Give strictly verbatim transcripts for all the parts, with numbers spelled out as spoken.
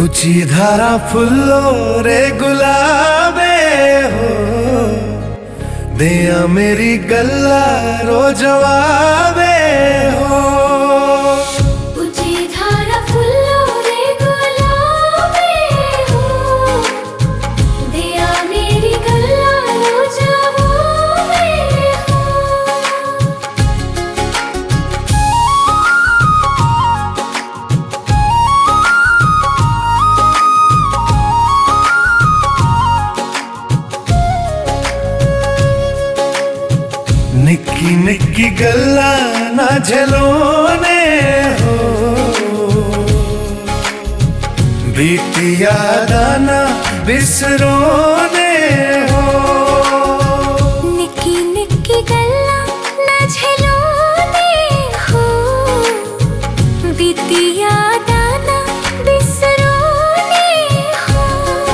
ऊंची धारा फुल्लो रे गुलाबे हो, दिया मेरी गल्ला रो जवाबे हो। ऊंची धारा फुल्लो रे गुलाबे हो, दिया मेरी गल्ला रो जवाबे हो। निक्की निक्की गल्ला ना झलोने हो, बीती यादा ना बिसरोने हो। निक्की निक्की गल्ला ना झलोने हो, बीती यादा ना बिसरोने हो।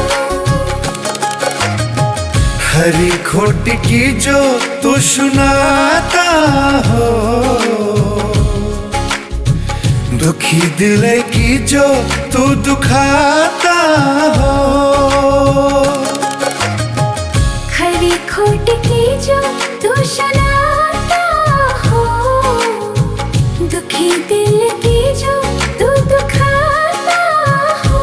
हरी खोटी की जो तू सुनाता हो, दुखी दिल की जो तू दुखाता हो। खरी खोट की जो तू सुनाता हो, दुखी दिल की जो तू दुखाता हो।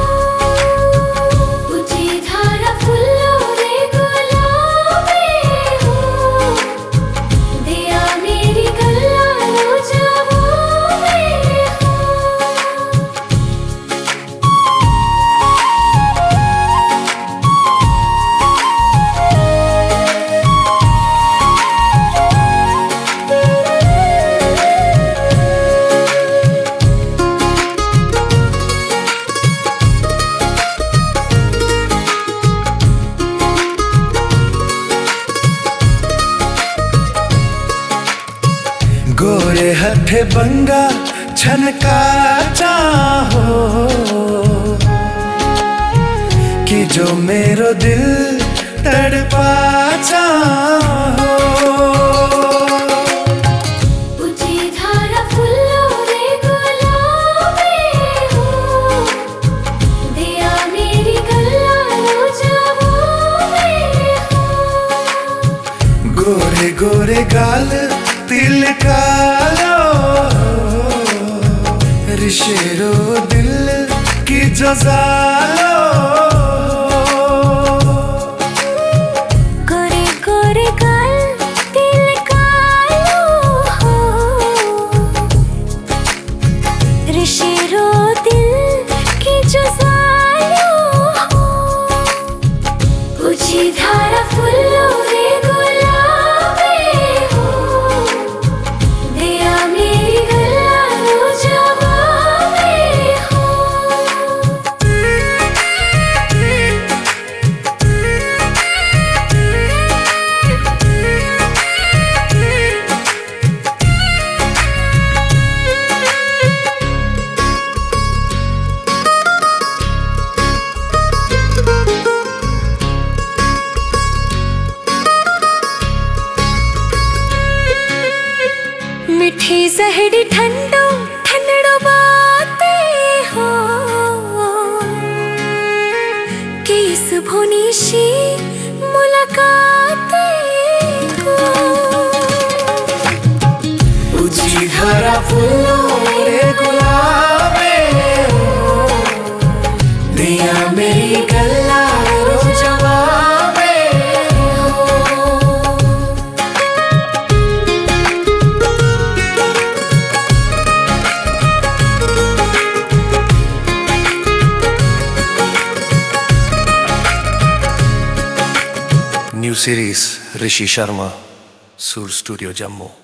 ऊंची धारा फुल्लो रे गुलाबे हो, दिया मेरी गल्ला रो जवाबे हो। गोरे हथे बंगा छनका चाहो, कि जो मेरो दिल तड़पा चाहो। ऊंची धारा फुल्लो रे गुलाबे हो, दिया मेरी गल्ला रो जवाबे हो। गोरे गोरे गाल तिल कालो, रिशेरो दिल की जजालो। गोरे गोरे गाल तिल कालो हो, रिशेरो दिल की जजालो हो। ऊंची धारा फुल्लो रे गुलाबे हो, दिया मेरी गल्ला रो जवाबे हो। मिठी जहड़ी ठंडो ठंडो बातें हो, किस भोनीशी मुलाकातें हो। ऊंची धारा फुल्लो रे गुलाबे हो, दिया मेरी गल्ला रो जवाबे हो। New series Rishi Sharma, Sur Studio Jammu.